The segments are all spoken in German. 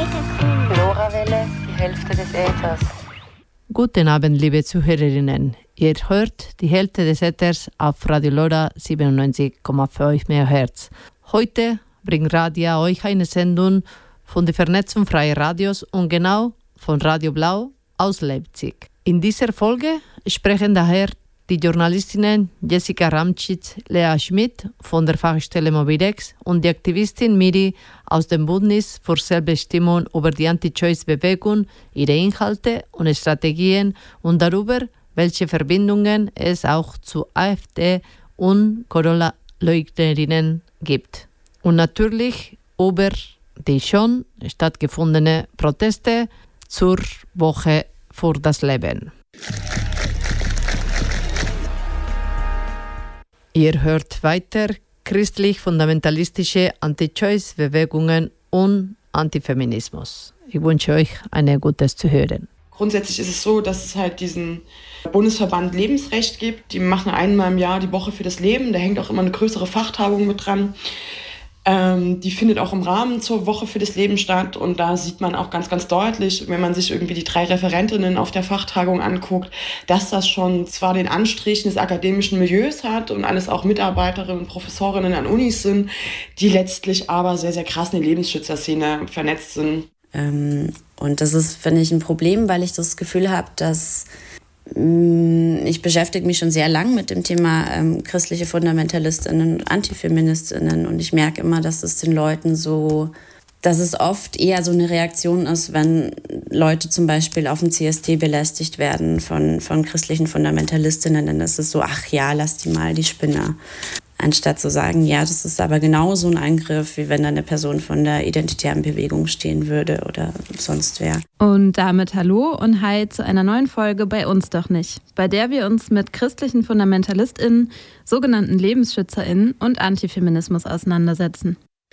LoRaWelle, die Hälfte des Äthers. Guten Abend, liebe Zuhörerinnen. Ihr hört die Hälfte des Äthers auf Radio LoRa 97,5 MHz. Heute bringt Radio euch eine Sendung von der Vernetzung freier Radios und genau von Radio Blau aus Leipzig. In dieser Folge sprechen daher die Journalistinnen Jessica Ramczyk, Lea Schmidt von der Fachstelle Mobidex und die Aktivistin Miri aus dem Bündnis für Selbstbestimmung über die Anti-Choice-Bewegung, ihre Inhalte und Strategien und darüber, welche Verbindungen es auch zu AfD und Corona-Leugnerinnen gibt. Und natürlich über die schon stattgefundenen Proteste zur Woche für das Leben. Ihr hört weiter christlich-fundamentalistische Anti-Choice-Bewegungen und Antifeminismus. Ich wünsche euch ein gutes Zuhören. Grundsätzlich ist es so, dass es halt diesen Bundesverband Lebensrecht gibt. Die machen einmal im Jahr die Woche für das Leben. Da hängt auch immer eine größere Fachtagung mit dran. Die findet auch im Rahmen zur Woche für das Leben statt. Und da sieht man auch ganz, ganz deutlich, wenn man sich irgendwie die 3 Referentinnen auf der Fachtagung anguckt, dass das schon zwar den Anstrich des akademischen Milieus hat und alles auch Mitarbeiterinnen und Professorinnen an Unis sind, die letztlich aber sehr, sehr krass in die Lebensschützerszene vernetzt sind. Und das ist, finde ich, ein Problem, weil ich das Gefühl habe, dass ich beschäftige mich schon sehr lang mit dem Thema christliche Fundamentalistinnen, Antifeministinnen und ich merke immer, dass es den Leuten so, dass es oft eher so eine Reaktion ist, wenn Leute zum Beispiel auf dem CSD belästigt werden von christlichen Fundamentalistinnen, dann ist es so, ach ja, lass die mal, die Spinner. Anstatt zu sagen, ja, das ist aber genauso ein Angriff, wie wenn da eine Person von der identitären Bewegung stehen würde oder sonst wer. Und damit hallo und hi zu einer neuen Folge bei uns doch nicht, bei der wir uns mit christlichen FundamentalistInnen, sogenannten LebensschützerInnen und Antifeminismus auseinandersetzen.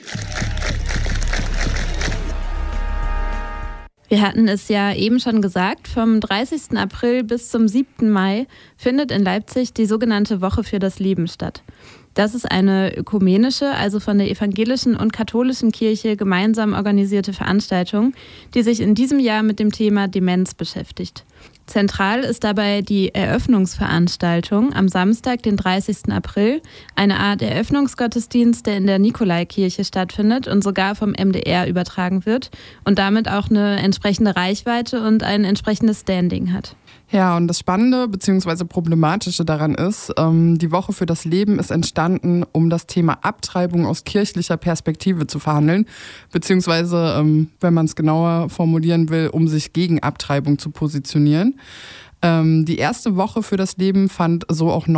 Wir hatten es ja eben schon gesagt, vom 30. April bis zum 7. Mai findet in Leipzig die sogenannte Woche für das Leben statt. Das ist eine ökumenische, also von der evangelischen und katholischen Kirche gemeinsam organisierte Veranstaltung, die sich in diesem Jahr mit dem Thema Demenz beschäftigt. Zentral ist dabei die Eröffnungsveranstaltung am Samstag, den 30. April, eine Art Eröffnungsgottesdienst, der in der Nikolaikirche stattfindet und sogar vom MDR übertragen wird und damit auch eine entsprechende Reichweite und ein entsprechendes Standing hat. Ja, und das Spannende bzw. Problematische daran ist, die Woche für das Leben ist entstanden, um das Thema Abtreibung aus kirchlicher Perspektive zu verhandeln, beziehungsweise, wenn man es genauer formulieren will, um sich gegen Abtreibung zu positionieren. Die erste Woche für das Leben fand so auch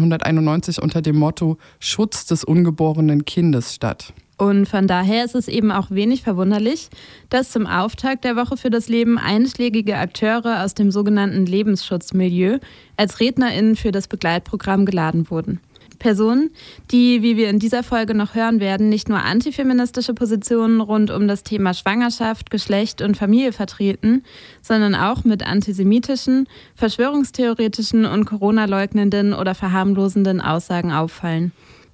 1991 unter dem Motto Schutz des ungeborenen Kindes statt. Und von daher ist es eben auch wenig verwunderlich, dass zum Auftakt der Woche für das Leben einschlägige Akteure aus dem sogenannten Lebensschutzmilieu als RednerInnen für das Begleitprogramm geladen wurden. Personen, die, wie wir in dieser Folge noch hören werden, nicht nur antifeministische Positionen rund um das Thema Schwangerschaft, Geschlecht und Familie vertreten, sondern auch mit antisemitischen, verschwörungstheoretischen und Corona-leugnenden oder verharmlosenden Aussagen auffallen.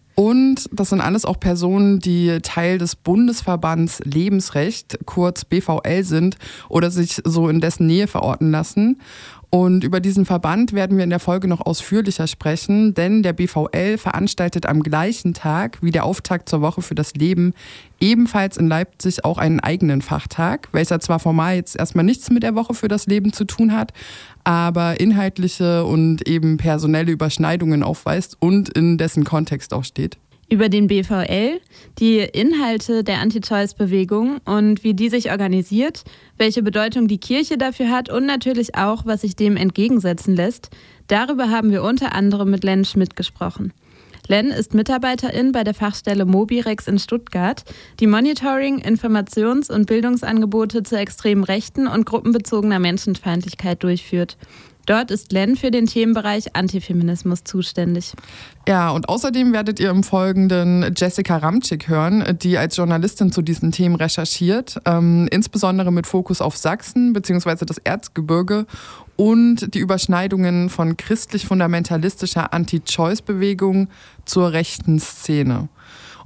Und das sind alles auch Personen, die Teil des Bundesverbands Lebensrecht, kurz BVL, sind oder sich so in dessen Nähe verorten lassen. Und über diesen Verband werden wir in der Folge noch ausführlicher sprechen, denn der BVL veranstaltet am gleichen Tag wie der Auftakt zur Woche für das Leben ebenfalls in Leipzig auch einen eigenen Fachtag, welcher zwar formal jetzt erstmal nichts mit der Woche für das Leben zu tun hat, aber inhaltliche und eben personelle Überschneidungen aufweist und in dessen Kontext auch steht. Über den BVL, die Inhalte der Anti-Choice-Bewegung und wie die sich organisiert, welche Bedeutung die Kirche dafür hat und natürlich auch, was sich dem entgegensetzen lässt, darüber haben wir unter anderem mit Len Schmidt gesprochen. Len ist Mitarbeiterin bei der Fachstelle Mobirex in Stuttgart, die Monitoring-, Informations- und Bildungsangebote zur extremen Rechten und gruppenbezogener Menschenfeindlichkeit durchführt. Dort ist Len für den Themenbereich Antifeminismus zuständig. Ja, und außerdem werdet ihr im Folgenden Jessica Ramczyk hören, die als Journalistin zu diesen Themen recherchiert, insbesondere mit Fokus auf Sachsen bzw. das Erzgebirge und die Überschneidungen von christlich-fundamentalistischer Anti-Choice-Bewegung zur rechten Szene.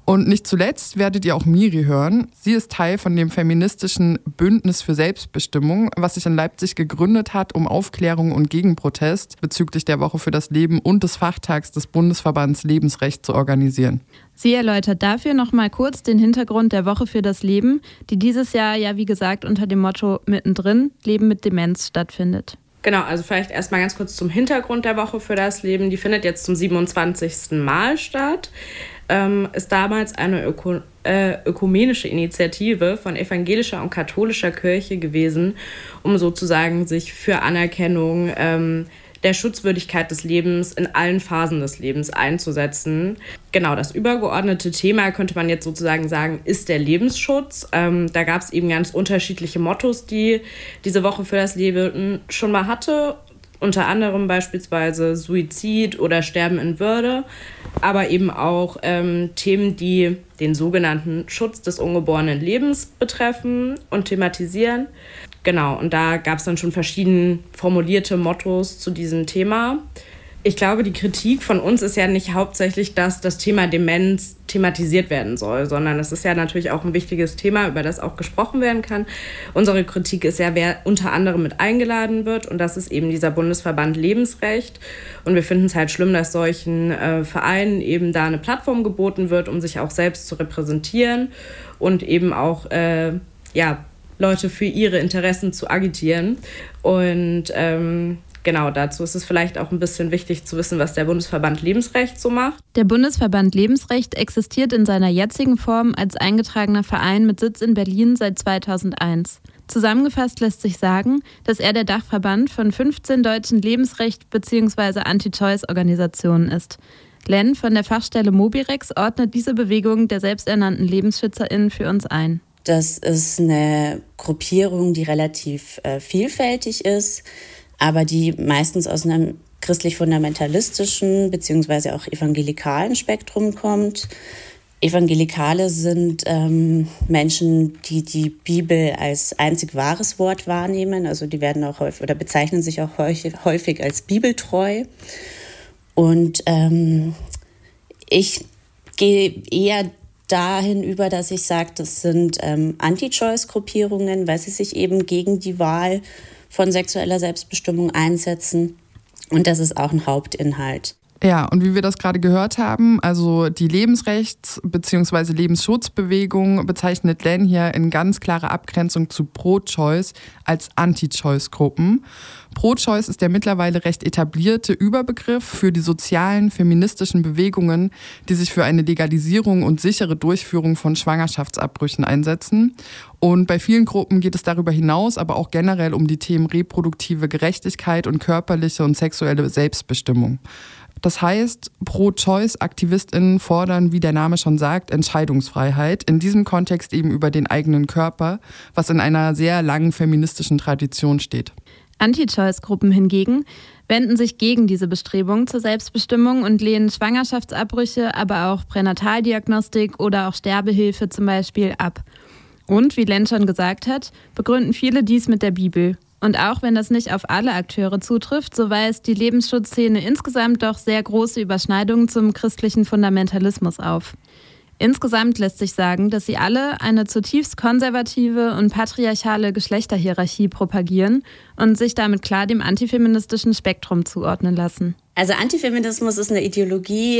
Und nicht zuletzt werdet ihr auch Miri hören. Sie ist Teil von dem feministischen Bündnis für Selbstbestimmung, was sich in Leipzig gegründet hat, um Aufklärung und Gegenprotest bezüglich der Woche für das Leben und des Fachtags des Bundesverbands Lebensrecht zu organisieren. Sie erläutert dafür nochmal kurz den Hintergrund der Woche für das Leben, die dieses Jahr ja wie gesagt unter dem Motto Mittendrin, Leben mit Demenz stattfindet. Genau, also vielleicht erstmal ganz kurz zum Hintergrund der Woche für das Leben. Die findet jetzt zum 27. Mal statt. Ist damals eine ökumenische Initiative von evangelischer und katholischer Kirche gewesen, um sozusagen sich für Anerkennung der Schutzwürdigkeit des Lebens in allen Phasen des Lebens einzusetzen. Genau, das übergeordnete Thema, könnte man jetzt sozusagen sagen, ist der Lebensschutz. Da gab es eben ganz unterschiedliche Mottos, die diese Woche für das Leben schon mal hatte. Unter anderem beispielsweise Suizid oder Sterben in Würde, aber eben auch Themen, die den sogenannten Schutz des ungeborenen Lebens betreffen und thematisieren. Genau, und da gab es dann schon verschieden formulierte Mottos zu diesem Thema. Ich glaube, die Kritik von uns ist ja nicht hauptsächlich, dass das Thema Demenz thematisiert werden soll, sondern es ist ja natürlich auch ein wichtiges Thema, über das auch gesprochen werden kann. Unsere Kritik ist ja, wer unter anderem mit eingeladen wird, und das ist eben dieser Bundesverband Lebensrecht. Und wir finden es halt schlimm, dass solchen Vereinen eben da eine Plattform geboten wird, um sich auch selbst zu repräsentieren und eben auch Leute für ihre Interessen zu agitieren. Und genau, dazu ist es vielleicht auch ein bisschen wichtig zu wissen, was der Bundesverband Lebensrecht so macht. Der Bundesverband Lebensrecht existiert in seiner jetzigen Form als eingetragener Verein mit Sitz in Berlin seit 2001. Zusammengefasst lässt sich sagen, dass er der Dachverband von 15 deutschen Lebensrecht- bzw. Anti-Choice-Organisationen ist. Len von der Fachstelle Mobirex ordnet diese Bewegung der selbsternannten LebensschützerInnen für uns ein. Das ist eine Gruppierung, die relativ vielfältig ist, aber die meistens aus einem christlich-fundamentalistischen bzw. auch evangelikalen Spektrum kommt. Evangelikale sind Menschen, die die Bibel als einzig wahres Wort wahrnehmen. Also die werden auch häufig oder bezeichnen sich auch häufig als bibeltreu. Und ich gehe eher dahin über, dass ich sage, das sind Anti-Choice-Gruppierungen, weil sie sich eben gegen die Wahl von sexueller Selbstbestimmung einsetzen. Und das ist auch ein Hauptinhalt. Ja, und wie wir das gerade gehört haben, also die Lebensrechts- bzw. Lebensschutzbewegung bezeichnet Len hier in ganz klarer Abgrenzung zu Pro-Choice als Anti-Choice-Gruppen. Pro-Choice ist der mittlerweile recht etablierte Überbegriff für die sozialen, feministischen Bewegungen, die sich für eine Legalisierung und sichere Durchführung von Schwangerschaftsabbrüchen einsetzen. Und bei vielen Gruppen geht es darüber hinaus aber auch generell um die Themen reproduktive Gerechtigkeit und körperliche und sexuelle Selbstbestimmung. Das heißt, Pro-Choice-AktivistInnen fordern, wie der Name schon sagt, Entscheidungsfreiheit, in diesem Kontext eben über den eigenen Körper, was in einer sehr langen feministischen Tradition steht. Anti-Choice-Gruppen hingegen wenden sich gegen diese Bestrebungen zur Selbstbestimmung und lehnen Schwangerschaftsabbrüche, aber auch Pränataldiagnostik oder auch Sterbehilfe zum Beispiel ab. Und, wie Len schon gesagt hat, begründen viele dies mit der Bibel. Und auch wenn das nicht auf alle Akteure zutrifft, so weist die Lebensschutzszene insgesamt doch sehr große Überschneidungen zum christlichen Fundamentalismus auf. Insgesamt lässt sich sagen, dass sie alle eine zutiefst konservative und patriarchale Geschlechterhierarchie propagieren und sich damit klar dem antifeministischen Spektrum zuordnen lassen. Also Antifeminismus ist eine Ideologie,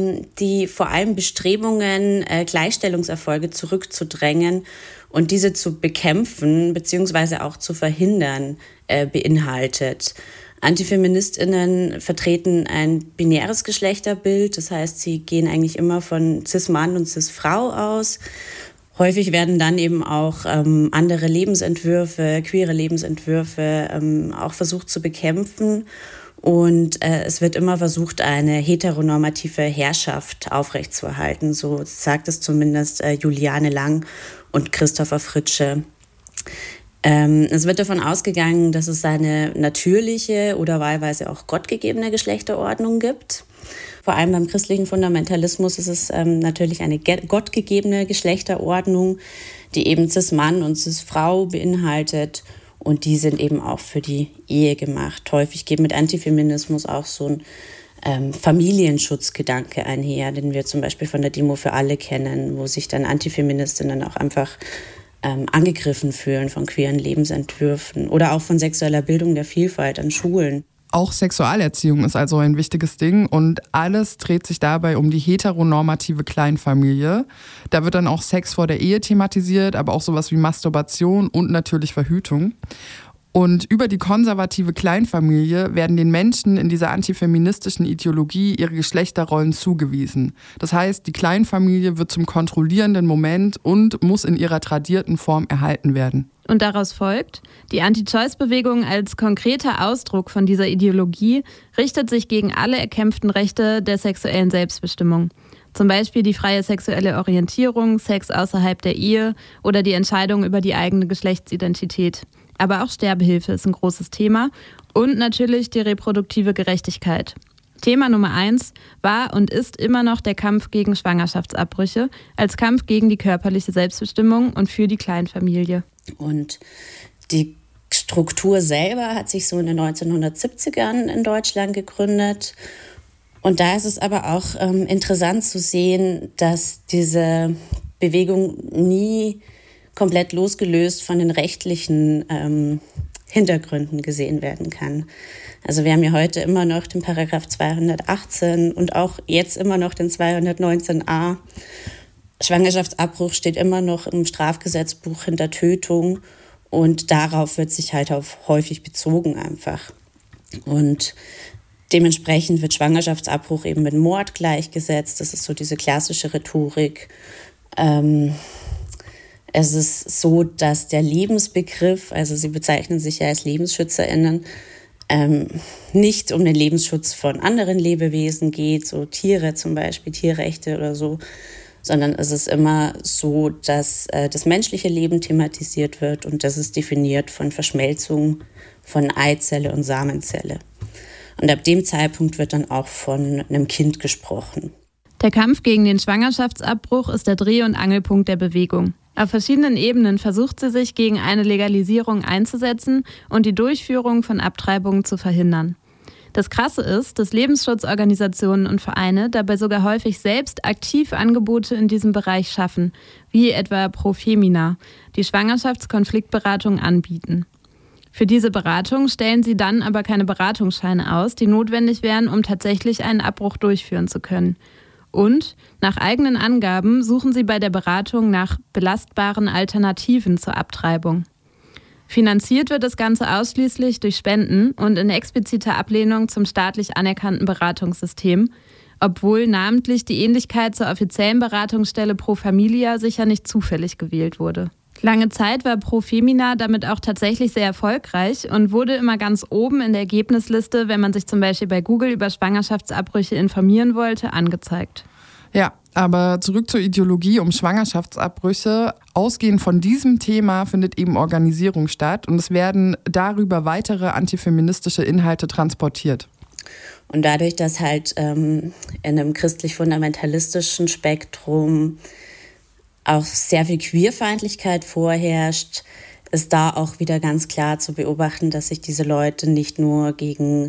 die vor allem Bestrebungen, Gleichstellungserfolge zurückzudrängen und diese zu bekämpfen bzw. auch zu verhindern beinhaltet. AntifeministInnen vertreten ein binäres Geschlechterbild, das heißt, sie gehen eigentlich immer von Cis-Mann und Cis-Frau aus. Häufig werden dann eben auch andere Lebensentwürfe, queere Lebensentwürfe auch versucht zu bekämpfen. Und es wird immer versucht, eine heteronormative Herrschaft aufrechtzuerhalten. So sagt es zumindest Juliane Lang und Christopher Fritsche. Es wird davon ausgegangen, dass es eine natürliche oder wahlweise auch gottgegebene Geschlechterordnung gibt. Vor allem beim christlichen Fundamentalismus ist es natürlich eine gottgegebene Geschlechterordnung, die eben Cis-Mann und Cis-Frau beinhaltet. Und die sind eben auch für die Ehe gemacht. Häufig geht mit Antifeminismus auch so Familienschutzgedanke einher, den wir zum Beispiel von der Demo für alle kennen, wo sich dann Antifeministinnen auch einfach angegriffen fühlen von queeren Lebensentwürfen oder auch von sexueller Bildung der Vielfalt an Schulen. Auch Sexualerziehung ist also ein wichtiges Ding und alles dreht sich dabei um die heteronormative Kleinfamilie. Da wird dann auch Sex vor der Ehe thematisiert, aber auch sowas wie Masturbation und natürlich Verhütung. Und über die konservative Kleinfamilie werden den Menschen in dieser antifeministischen Ideologie ihre Geschlechterrollen zugewiesen. Das heißt, die Kleinfamilie wird zum kontrollierenden Moment und muss in ihrer tradierten Form erhalten werden. Und daraus folgt, die Anti-Choice-Bewegung als konkreter Ausdruck von dieser Ideologie richtet sich gegen alle erkämpften Rechte der sexuellen Selbstbestimmung. Zum Beispiel die freie sexuelle Orientierung, Sex außerhalb der Ehe oder die Entscheidung über die eigene Geschlechtsidentität. Aber auch Sterbehilfe ist ein großes Thema und natürlich die reproduktive Gerechtigkeit. Thema Nummer 1 war und ist immer noch der Kampf gegen Schwangerschaftsabbrüche als Kampf gegen die körperliche Selbstbestimmung und für die Kleinfamilie. Und die Struktur selber hat sich so in den 1970ern in Deutschland gegründet. Und da ist es aber auch interessant zu sehen, dass diese Bewegung nie komplett losgelöst von den rechtlichen Hintergründen gesehen werden kann. Also wir haben ja heute immer noch den Paragraph 218 und auch jetzt immer noch den 219a. Schwangerschaftsabbruch steht immer noch im Strafgesetzbuch hinter Tötung und darauf wird sich halt auch häufig bezogen einfach. Und dementsprechend wird Schwangerschaftsabbruch eben mit Mord gleichgesetzt. Das ist so diese klassische Rhetorik. Es ist so, dass der Lebensbegriff, also sie bezeichnen sich ja als LebensschützerInnen, nicht um den Lebensschutz von anderen Lebewesen geht, so Tiere zum Beispiel, Tierrechte oder so, sondern es ist immer so, dass das menschliche Leben thematisiert wird und das ist definiert von Verschmelzung von Eizelle und Samenzelle. Und ab dem Zeitpunkt wird dann auch von einem Kind gesprochen. Der Kampf gegen den Schwangerschaftsabbruch ist der Dreh- und Angelpunkt der Bewegung. Auf verschiedenen Ebenen versucht sie sich gegen eine Legalisierung einzusetzen und die Durchführung von Abtreibungen zu verhindern. Das Krasse ist, dass Lebensschutzorganisationen und Vereine dabei sogar häufig selbst aktiv Angebote in diesem Bereich schaffen, wie etwa Profemina, die Schwangerschaftskonfliktberatung anbieten. Für diese Beratung stellen sie dann aber keine Beratungsscheine aus, die notwendig wären, um tatsächlich einen Abbruch durchführen zu können. Und nach eigenen Angaben suchen sie bei der Beratung nach belastbaren Alternativen zur Abtreibung. Finanziert wird das Ganze ausschließlich durch Spenden und in expliziter Ablehnung zum staatlich anerkannten Beratungssystem, obwohl namentlich die Ähnlichkeit zur offiziellen Beratungsstelle Pro Familia sicher nicht zufällig gewählt wurde. Lange Zeit war Profemina damit auch tatsächlich sehr erfolgreich und wurde immer ganz oben in der Ergebnisliste, wenn man sich zum Beispiel bei Google über Schwangerschaftsabbrüche informieren wollte, angezeigt. Ja, aber zurück zur Ideologie um Schwangerschaftsabbrüche. Ausgehend von diesem Thema findet eben Organisierung statt und es werden darüber weitere antifeministische Inhalte transportiert. Und dadurch, dass halt in einem christlich-fundamentalistischen Spektrum auch sehr viel Queerfeindlichkeit vorherrscht, ist da auch wieder ganz klar zu beobachten, dass sich diese Leute nicht nur gegen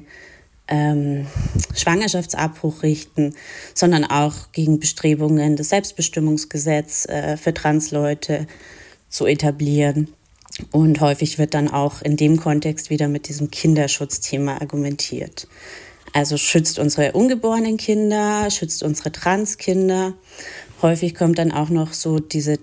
Schwangerschaftsabbruch richten, sondern auch gegen Bestrebungen, das Selbstbestimmungsgesetz für Transleute zu etablieren. Und häufig wird dann auch in dem Kontext wieder mit diesem Kinderschutzthema argumentiert. Also schützt unsere ungeborenen Kinder, schützt unsere Transkinder. Häufig kommt dann auch noch so diese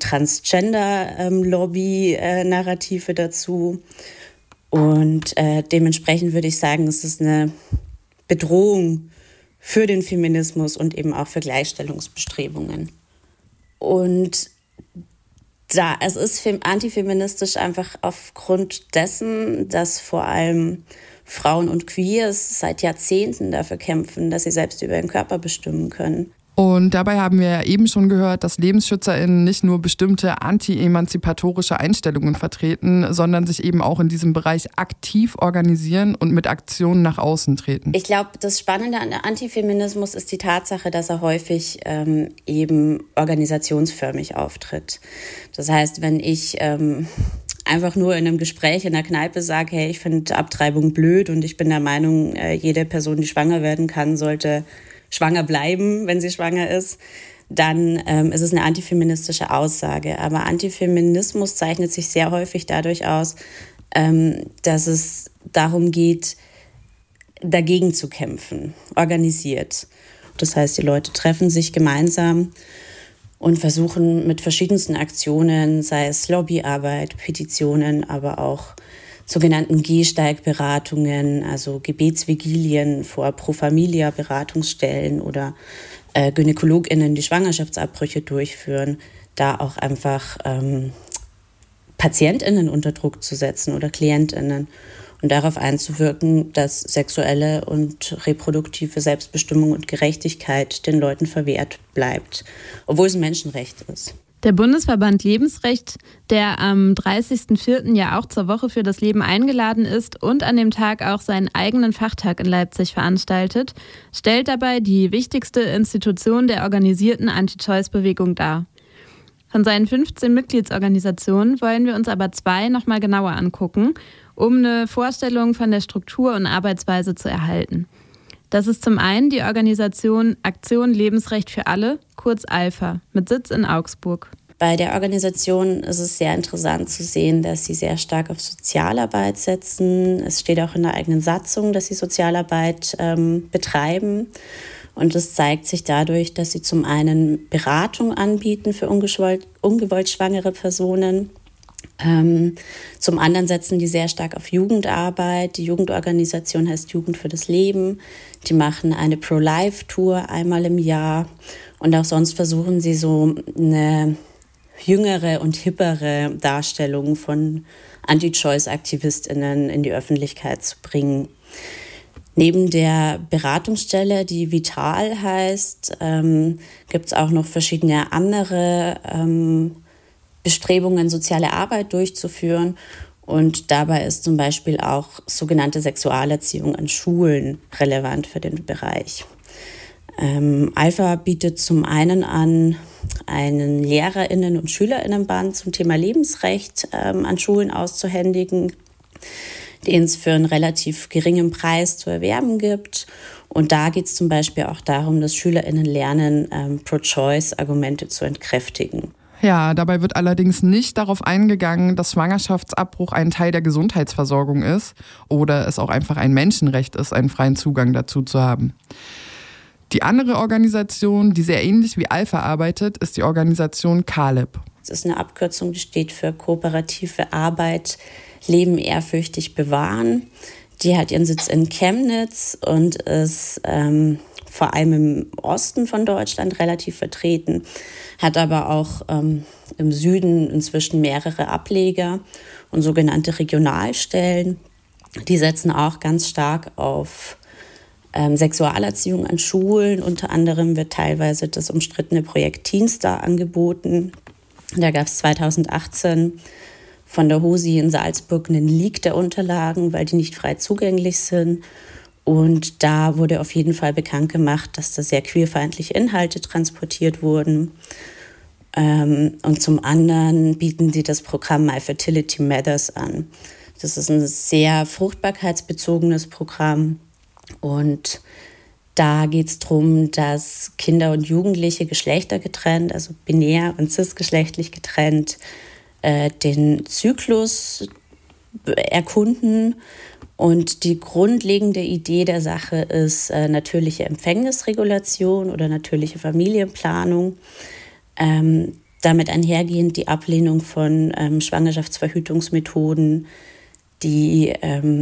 Transgender-Lobby-Narrative dazu. Und dementsprechend würde ich sagen, es ist eine Bedrohung für den Feminismus und eben auch für Gleichstellungsbestrebungen. Und es ist antifeministisch einfach aufgrund dessen, dass vor allem Frauen und Queers seit Jahrzehnten dafür kämpfen, dass sie selbst über ihren Körper bestimmen können. Und dabei haben wir ja eben schon gehört, dass LebensschützerInnen nicht nur bestimmte anti-emanzipatorische Einstellungen vertreten, sondern sich eben auch in diesem Bereich aktiv organisieren und mit Aktionen nach außen treten. Ich glaube, das Spannende an der Antifeminismus ist die Tatsache, dass er häufig eben organisationsförmig auftritt. Das heißt, wenn ich einfach nur in einem Gespräch in der Kneipe sage, hey, ich finde Abtreibung blöd und ich bin der Meinung, jede Person, die schwanger werden kann, sollte schwanger bleiben, wenn sie schwanger ist, dann ist es eine antifeministische Aussage. Aber Antifeminismus zeichnet sich sehr häufig dadurch aus, dass es darum geht, dagegen zu kämpfen, organisiert. Das heißt, die Leute treffen sich gemeinsam und versuchen mit verschiedensten Aktionen, sei es Lobbyarbeit, Petitionen, aber auch sogenannten Gehsteigberatungen, also Gebetsvigilien vor Pro Familia Beratungsstellen oder GynäkologInnen, die Schwangerschaftsabbrüche durchführen, da auch einfach PatientInnen unter Druck zu setzen oder KlientInnen und darauf einzuwirken, dass sexuelle und reproduktive Selbstbestimmung und Gerechtigkeit den Leuten verwehrt bleibt, obwohl es ein Menschenrecht ist. Der Bundesverband Lebensrecht, der am 30.04. ja auch zur Woche für das Leben eingeladen ist und an dem Tag auch seinen eigenen Fachtag in Leipzig veranstaltet, stellt dabei die wichtigste Institution der organisierten Anti-Choice-Bewegung dar. Von seinen 15 Mitgliedsorganisationen wollen wir uns aber 2 noch mal genauer angucken, um eine Vorstellung von der Struktur und Arbeitsweise zu erhalten. Das ist zum einen die Organisation Aktion Lebensrecht für alle, kurz ALPHA, mit Sitz in Augsburg. Bei der Organisation ist es sehr interessant zu sehen, dass sie sehr stark auf Sozialarbeit setzen. Es steht auch in der eigenen Satzung, dass sie Sozialarbeit betreiben. Und das zeigt sich dadurch, dass sie zum einen Beratung anbieten für ungewollt schwangere Personen. Zum anderen setzen die sehr stark auf Jugendarbeit. Die Jugendorganisation heißt Jugend für das Leben. Die machen eine Pro-Life-Tour einmal im Jahr. Und auch sonst versuchen sie so eine jüngere und hippere Darstellung von Anti-Choice-AktivistInnen in die Öffentlichkeit zu bringen. Neben der Beratungsstelle, die Vital heißt, gibt es auch noch verschiedene andere Bestrebungen, soziale Arbeit durchzuführen. Und dabei ist zum Beispiel auch sogenannte Sexualerziehung an Schulen relevant für den Bereich. ALPHA bietet zum einen an, einen LehrerInnen- und SchülerInnenband zum Thema Lebensrecht an Schulen auszuhändigen, den es für einen relativ geringen Preis zu erwerben gibt. Und da geht es zum Beispiel auch darum, dass SchülerInnen lernen, Pro-Choice-Argumente zu entkräftigen. Ja, dabei wird allerdings nicht darauf eingegangen, dass Schwangerschaftsabbruch ein Teil der Gesundheitsversorgung ist oder es auch einfach ein Menschenrecht ist, einen freien Zugang dazu zu haben. Die andere Organisation, die sehr ähnlich wie ALPHA arbeitet, ist die Organisation CALEB. Das ist eine Abkürzung, die steht für Kooperative Arbeit, Leben ehrfürchtig bewahren. Die hat ihren Sitz in Chemnitz und ist vor allem im Osten von Deutschland relativ vertreten, hat aber auch im Süden inzwischen mehrere Ableger und sogenannte Regionalstellen. Die setzen auch ganz stark auf Sexualerziehung an Schulen. Unter anderem wird teilweise das umstrittene Projekt Teenstar angeboten. Da gab es 2018 von der HOSI in Salzburg einen Leak der Unterlagen, weil die nicht frei zugänglich sind. Und da wurde auf jeden Fall bekannt gemacht, dass da sehr queerfeindliche Inhalte transportiert wurden. Und zum anderen bieten sie das Programm My Fertility Matters an. Das ist ein sehr fruchtbarkeitsbezogenes Programm. Und da geht es darum, dass Kinder und Jugendliche geschlechtergetrennt, also binär und cisgeschlechtlich getrennt, den Zyklus erkunden. Und die grundlegende Idee der Sache ist natürliche Empfängnisregulation oder natürliche Familienplanung. Damit einhergehend die Ablehnung von Schwangerschaftsverhütungsmethoden, die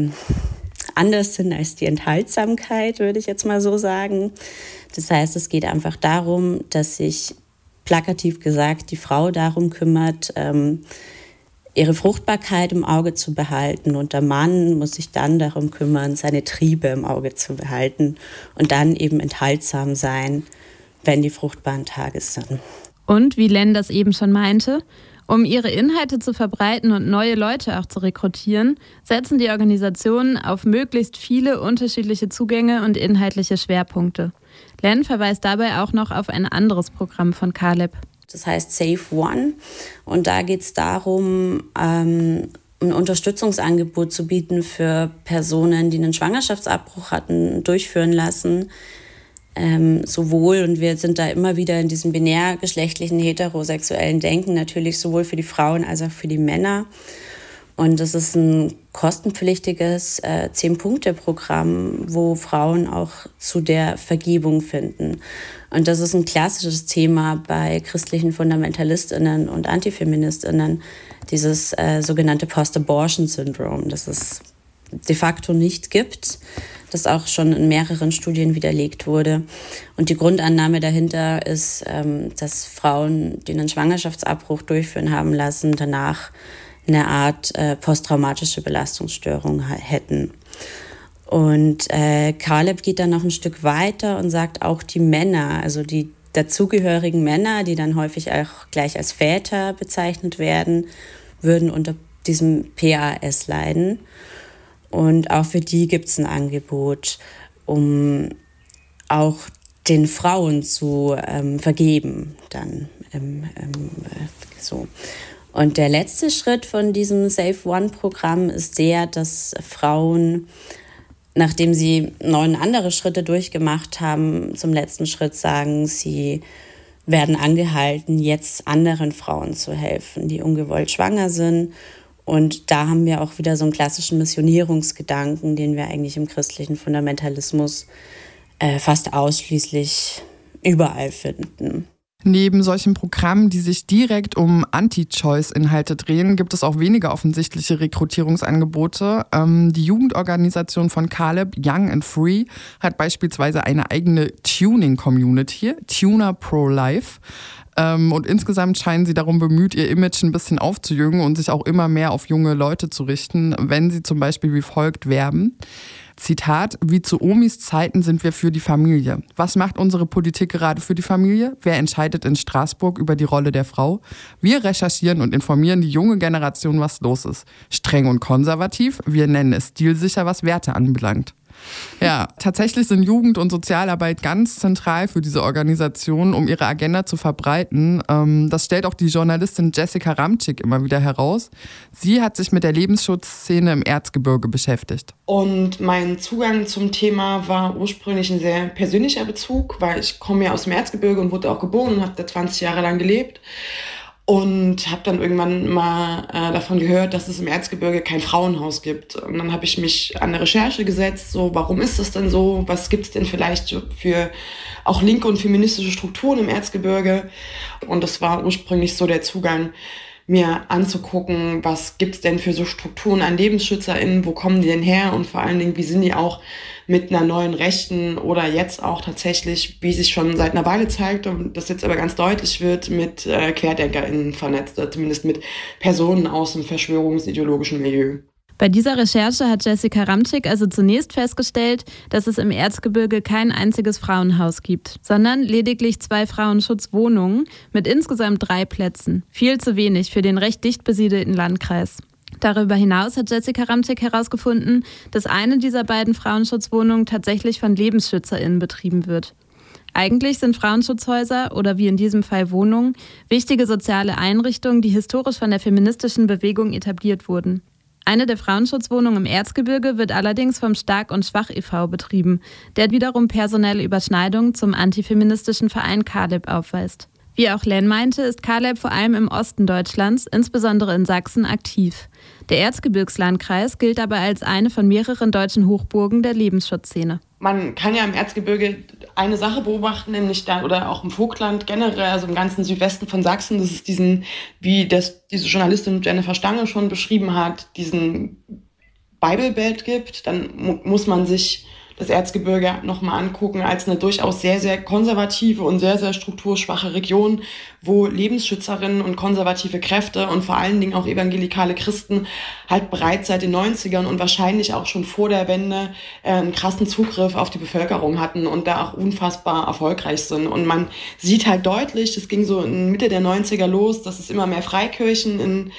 anders sind als die Enthaltsamkeit, würde ich jetzt mal so sagen. Das heißt, es geht einfach darum, dass sich plakativ gesagt die Frau darum kümmert, ihre Fruchtbarkeit im Auge zu behalten, und der Mann muss sich dann darum kümmern, seine Triebe im Auge zu behalten und dann eben enthaltsam sein, wenn die fruchtbaren Tage sind. Und wie Len das eben schon meinte, um ihre Inhalte zu verbreiten und neue Leute auch zu rekrutieren, setzen die Organisationen auf möglichst viele unterschiedliche Zugänge und inhaltliche Schwerpunkte. Len verweist dabei auch noch auf ein anderes Programm von CALEB. das heißt Save One. Und da geht es darum, ein Unterstützungsangebot zu bieten für Personen, die einen Schwangerschaftsabbruch hatten, durchführen lassen. Sowohl, und wir sind da immer wieder in diesem binärgeschlechtlichen, heterosexuellen Denken, natürlich sowohl für die Frauen als auch für die Männer. Und das ist ein kostenpflichtiges 10-Punkte-Programm, wo Frauen auch zu der Vergebung finden. Und das ist ein klassisches Thema bei christlichen FundamentalistInnen und AntifeministInnen, dieses sogenannte Post-Abortion-Syndrom, das es de facto nicht gibt, das auch schon in mehreren Studien widerlegt wurde. Und die Grundannahme dahinter ist, dass Frauen, die einen Schwangerschaftsabbruch durchführen haben lassen, danach eine Art posttraumatische Belastungsstörung hätten. Und Caleb geht dann noch ein Stück weiter und sagt, auch die Männer, also die dazugehörigen Männer, die dann häufig auch gleich als Väter bezeichnet werden, würden unter diesem PAS leiden. Und auch für die gibt es ein Angebot, um auch den Frauen zu vergeben. Dann so. Und der letzte Schritt von diesem Save One-Programm ist der, dass Frauen, nachdem sie 9 andere Schritte durchgemacht haben, zum letzten Schritt sagen, sie werden angehalten, jetzt anderen Frauen zu helfen, die ungewollt schwanger sind. Und da haben wir auch wieder so einen klassischen Missionierungsgedanken, den wir eigentlich im christlichen Fundamentalismus fast ausschließlich überall finden. Neben solchen Programmen, die sich direkt um Anti-Choice-Inhalte drehen, gibt es auch weniger offensichtliche Rekrutierungsangebote. Die Jugendorganisation von Caleb, Young and Free, hat beispielsweise eine eigene Tuning-Community, Tuner Pro Life. Und insgesamt scheinen sie darum bemüht, ihr Image ein bisschen aufzujüngen und sich auch immer mehr auf junge Leute zu richten, wenn sie zum Beispiel wie folgt werben. Zitat, wie zu Omis Zeiten sind wir für die Familie. Was macht unsere Politik gerade für die Familie? Wer entscheidet in Straßburg über die Rolle der Frau? Wir recherchieren und informieren die junge Generation, was los ist. Streng und konservativ, wir nennen es stilsicher, was Werte anbelangt. Ja, tatsächlich sind Jugend- und Sozialarbeit ganz zentral für diese Organisation, um ihre Agenda zu verbreiten. Das stellt auch die Journalistin Jessica Ramczyk immer wieder heraus. Sie hat sich mit der Lebensschutzszene im Erzgebirge beschäftigt. Und mein Zugang zum Thema war ursprünglich ein sehr persönlicher Bezug, weil ich komme ja aus dem Erzgebirge und wurde auch geboren und habe da 20 Jahre lang gelebt. Und habe dann irgendwann mal davon gehört, dass es im Erzgebirge kein Frauenhaus gibt. Und dann habe ich mich an eine Recherche gesetzt, so warum ist das denn so? Was gibt es denn vielleicht für auch linke und feministische Strukturen im Erzgebirge? Und das war ursprünglich so der Zugang, mir anzugucken, was gibt es denn für so Strukturen an LebensschützerInnen, wo kommen die denn her und vor allen Dingen, wie sind die auch mit einer neuen Rechten oder jetzt auch tatsächlich, wie sich schon seit einer Weile zeigt und das jetzt aber ganz deutlich wird, mit QuerdenkerInnen vernetzt, oder zumindest mit Personen aus dem verschwörungsideologischen Milieu. Bei dieser Recherche hat Jessica Ramczyk also zunächst festgestellt, dass es im Erzgebirge kein einziges Frauenhaus gibt, sondern lediglich 2 Frauenschutzwohnungen mit insgesamt 3 Plätzen. Viel zu wenig für den recht dicht besiedelten Landkreis. Darüber hinaus hat Jessica Ramczyk herausgefunden, dass eine dieser beiden Frauenschutzwohnungen tatsächlich von LebensschützerInnen betrieben wird. Eigentlich sind Frauenschutzhäuser oder wie in diesem Fall Wohnungen wichtige soziale Einrichtungen, die historisch von der feministischen Bewegung etabliert wurden. Eine der Frauenschutzwohnungen im Erzgebirge wird allerdings vom Stark und Schwach e.V. betrieben, der wiederum personelle Überschneidungen zum antifeministischen Verein Caleb aufweist. Wie auch Len meinte, ist Caleb vor allem im Osten Deutschlands, insbesondere in Sachsen, aktiv. Der Erzgebirgslandkreis gilt aber als eine von mehreren deutschen Hochburgen der Lebensschutzszene. Man kann ja im Erzgebirge eine Sache beobachten, nämlich da, oder auch im Vogtland generell, also im ganzen Südwesten von Sachsen, dass es diesen, wie das diese Journalistin Jennifer Stange schon beschrieben hat, diesen Bible Belt gibt. Dann muss man sich das Erzgebirge nochmal angucken als eine durchaus sehr, sehr konservative und sehr, sehr strukturschwache Region, wo Lebensschützerinnen und konservative Kräfte und vor allen Dingen auch evangelikale Christen halt bereits seit den 90ern und wahrscheinlich auch schon vor der Wende einen krassen Zugriff auf die Bevölkerung hatten und da auch unfassbar erfolgreich sind. Und man sieht halt deutlich, das ging so in Mitte der 90er los, dass es immer mehr Freikirchen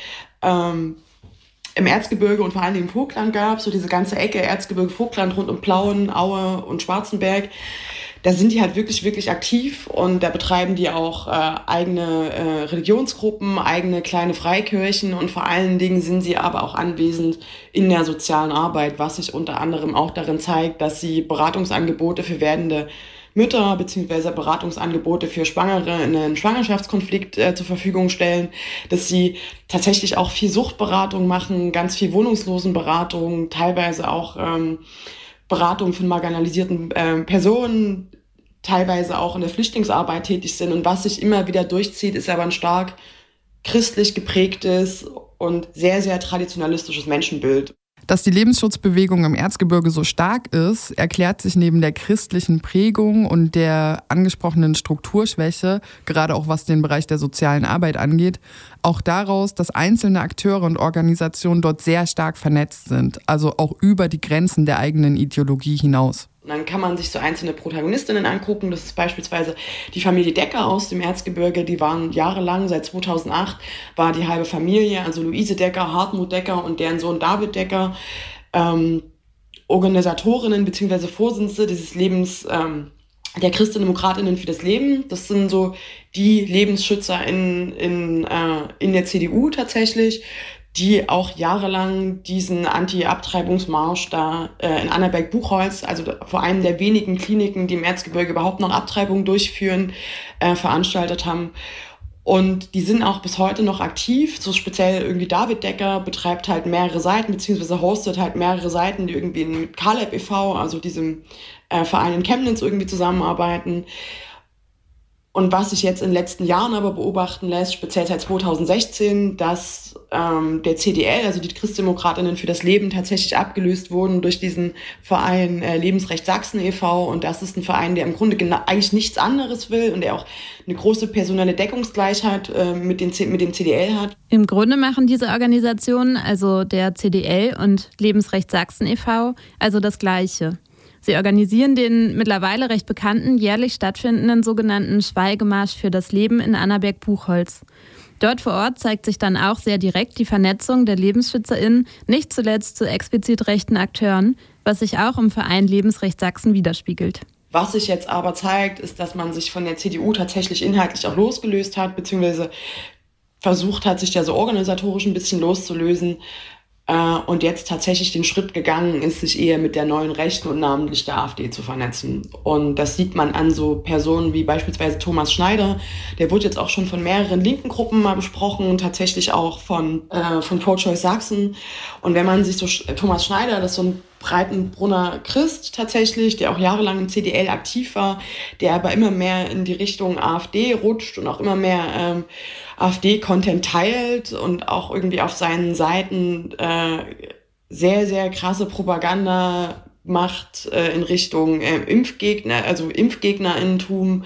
im Erzgebirge und vor allem im Vogtland gab, so diese ganze Ecke Erzgebirge, Vogtland rund um Plauen, Aue und Schwarzenberg, da sind die halt wirklich, wirklich aktiv und da betreiben die auch eigene Religionsgruppen, eigene kleine Freikirchen und vor allen Dingen sind sie aber auch anwesend in der sozialen Arbeit, was sich unter anderem auch darin zeigt, dass sie Beratungsangebote für werdende Mütter bzw. Beratungsangebote für Schwangere in einen Schwangerschaftskonflikt zur Verfügung stellen, dass sie tatsächlich auch viel Suchtberatung machen, ganz viel Wohnungslosenberatung, teilweise auch Beratung von marginalisierten Personen, teilweise auch in der Flüchtlingsarbeit tätig sind. Und was sich immer wieder durchzieht, ist aber ein stark christlich geprägtes und sehr, sehr traditionalistisches Menschenbild. Dass die Lebensschutzbewegung im Erzgebirge so stark ist, erklärt sich neben der christlichen Prägung und der angesprochenen Strukturschwäche, gerade auch was den Bereich der sozialen Arbeit angeht, auch daraus, dass einzelne Akteure und Organisationen dort sehr stark vernetzt sind, also auch über die Grenzen der eigenen Ideologie hinaus. Und dann kann man sich so einzelne Protagonistinnen angucken. Das ist beispielsweise die Familie Decker aus dem Erzgebirge. Die waren jahrelang, seit 2008, war die halbe Familie, also Luise Decker, Hartmut Decker und deren Sohn David Decker, Organisatorinnen bzw. Vorsitzende dieses Lebens der Christdemokratinnen für das Leben. Das sind so die Lebensschützer in der CDU tatsächlich, die auch jahrelang diesen Anti-Abtreibungsmarsch da in Annaberg-Buchholz, also vor einem der wenigen Kliniken, die im Erzgebirge überhaupt noch Abtreibungen durchführen, veranstaltet haben. Und die sind auch bis heute noch aktiv. So speziell irgendwie David Decker betreibt halt mehrere Seiten, beziehungsweise hostet halt mehrere Seiten, die irgendwie mit Caleb e.V., also diesem Verein in Chemnitz irgendwie zusammenarbeiten. Und was sich jetzt in den letzten Jahren aber beobachten lässt, speziell seit 2016, dass der CDL, also die Christdemokratinnen für das Leben, tatsächlich abgelöst wurden durch diesen Verein Lebensrecht Sachsen e.V. Und das ist ein Verein, der im Grunde eigentlich nichts anderes will und der auch eine große personelle Deckungsgleichheit mit dem CDL hat. Im Grunde machen diese Organisationen, also der CDL und Lebensrecht Sachsen e.V., also das Gleiche. Sie organisieren den mittlerweile recht bekannten, jährlich stattfindenden sogenannten Schweigemarsch für das Leben in Annaberg-Buchholz. Dort vor Ort zeigt sich dann auch sehr direkt die Vernetzung der LebensschützerInnen, nicht zuletzt zu explizit rechten Akteuren, was sich auch im Verein Lebensrecht Sachsen widerspiegelt. Was sich jetzt aber zeigt, ist, dass man sich von der CDU tatsächlich inhaltlich auch losgelöst hat, beziehungsweise versucht hat, sich ja so organisatorisch ein bisschen loszulösen. Und jetzt tatsächlich den Schritt gegangen ist, sich eher mit der neuen Rechten und namentlich der AfD zu vernetzen. Und das sieht man an so Personen wie beispielsweise Thomas Schneider. Der wurde jetzt auch schon von mehreren linken Gruppen mal besprochen und tatsächlich auch von Pro-Choice Sachsen. Und wenn man sich so Thomas Schneider, das ist so ein Breitenbrunner Christ tatsächlich, der auch jahrelang im CDL aktiv war, der aber immer mehr in die Richtung AfD rutscht und auch immer mehr AfD-Content teilt und auch irgendwie auf seinen Seiten sehr, sehr krasse Propaganda macht in Richtung Impfgegner, also ImpfgegnerInnentum,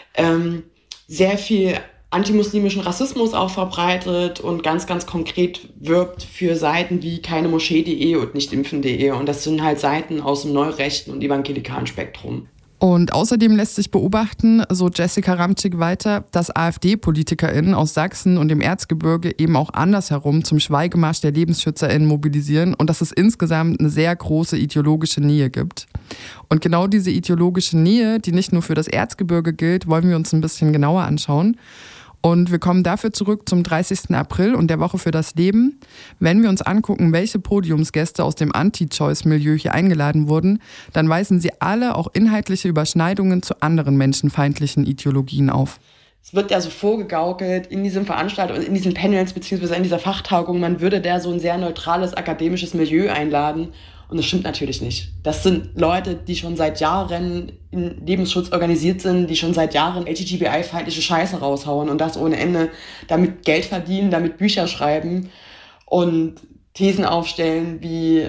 sehr viel antimuslimischen Rassismus auch verbreitet und ganz, ganz konkret wirbt für Seiten wie keinemoschee.de und nichtimpfen.de. Und das sind halt Seiten aus dem neurechten und evangelikalen Spektrum. Und außerdem lässt sich beobachten, so Jessica Ramczyk weiter, dass AfD-PolitikerInnen aus Sachsen und dem Erzgebirge eben auch andersherum zum Schweigemarsch der LebensschützerInnen mobilisieren und dass es insgesamt eine sehr große ideologische Nähe gibt. Und genau diese ideologische Nähe, die nicht nur für das Erzgebirge gilt, wollen wir uns ein bisschen genauer anschauen. Und wir kommen dafür zurück zum 30. April und der Woche für das Leben. Wenn wir uns angucken, welche Podiumsgäste aus dem Anti-Choice-Milieu hier eingeladen wurden, dann weisen sie alle auch inhaltliche Überschneidungen zu anderen menschenfeindlichen Ideologien auf. Es wird ja so vorgegaukelt in diesem Veranstaltung, in diesen Panels beziehungsweise in dieser Fachtagung, man würde da so ein sehr neutrales akademisches Milieu einladen. Und das stimmt natürlich nicht. Das sind Leute, die schon seit Jahren in Lebensschutz organisiert sind, die schon seit Jahren LGBTI-feindliche Scheiße raushauen und das ohne Ende, damit Geld verdienen, damit Bücher schreiben und Thesen aufstellen wie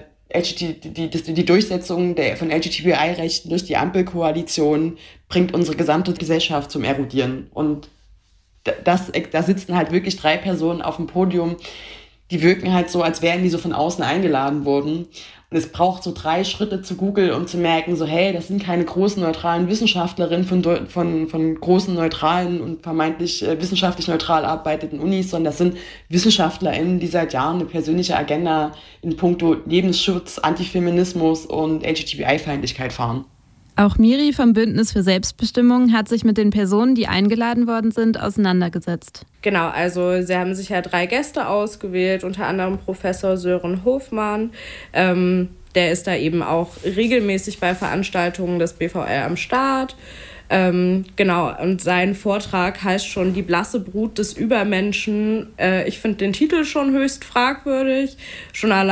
die Durchsetzung von LGBTI-Rechten durch die Ampelkoalition bringt unsere gesamte Gesellschaft zum Erodieren. Und da sitzen halt wirklich 3 Personen auf dem Podium, die wirken halt so, als wären die so von außen eingeladen worden. Und es braucht so 3 Schritte zu Google, um zu merken, so hey, das sind keine großen neutralen Wissenschaftlerinnen von großen neutralen und vermeintlich wissenschaftlich neutral arbeitenden Unis, sondern das sind WissenschaftlerInnen, die seit Jahren eine persönliche Agenda in puncto Lebensschutz, Antifeminismus und LGBTI-Feindlichkeit fahren. Auch Miri vom Bündnis für Selbstbestimmung hat sich mit den Personen, die eingeladen worden sind, auseinandergesetzt. Genau, also sie haben sich ja 3 Gäste ausgewählt, unter anderem Professor Sören Hofmann. Der ist da eben auch regelmäßig bei Veranstaltungen des BVL am Start. Genau, und sein Vortrag heißt schon Die blasse Brut des Übermenschen. Ich finde den Titel schon höchst fragwürdig. Schon